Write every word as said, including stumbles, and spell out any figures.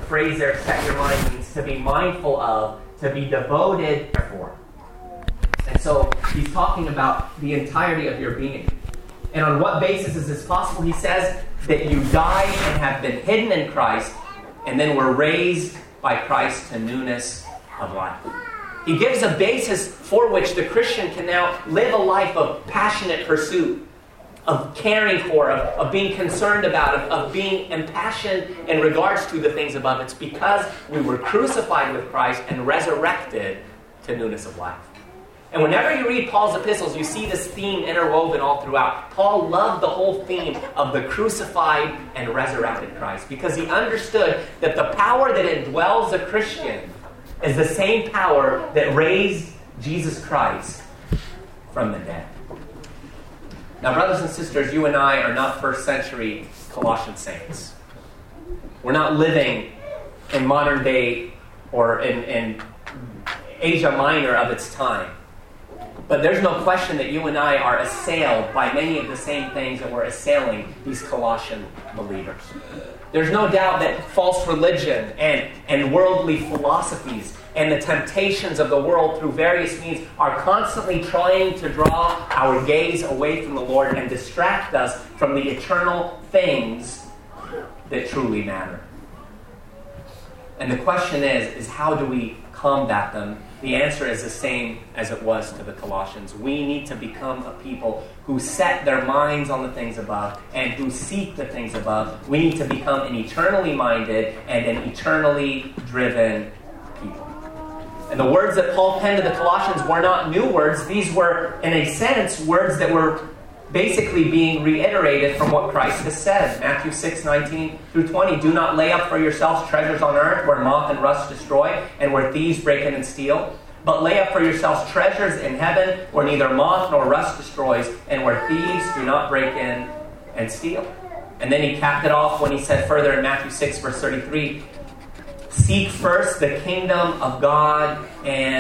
phrase there, set your mind, means to be mindful of, to be devoted for. And so he's talking about the entirety of your being. And on what basis is this possible? He says that you died and have been hidden in Christ, and then were raised by Christ to newness of life. He gives a basis for which the Christian can now live a life of passionate pursuit, of caring for, of, of being concerned about, of, of being impassioned in regards to the things above. It's because we were crucified with Christ and resurrected to newness of life. And whenever you read Paul's epistles, you see this theme interwoven all throughout. Paul loved the whole theme of the crucified and resurrected Christ because he understood that the power that indwells a Christian is the same power that raised Jesus Christ from the dead. Now, brothers and sisters, you and I are not first century Colossian saints. We're not living in modern day or in, in Asia Minor of its time. But there's no question that you and I are assailed by many of the same things that were assailing these Colossian believers. There's no doubt that false religion and, and worldly philosophies and the temptations of the world through various means are constantly trying to draw our gaze away from the Lord and distract us from the eternal things that truly matter. And the question is, is how do we combat them? The answer is the same as it was to the Colossians. We need to become a people who set their minds on the things above and who seek the things above. We need to become an eternally minded and an eternally driven people. And the words that Paul penned to the Colossians were not new words. These were, in a sense, words that were basically being reiterated from what Christ has said. Matthew six, nineteen through twenty. Do not lay up for yourselves treasures on earth where moth and rust destroy and where thieves break in and steal. But lay up for yourselves treasures in heaven where neither moth nor rust destroys and where thieves do not break in and steal. And then he capped it off when he said further in Matthew six, verse thirty-three, seek first the kingdom of God and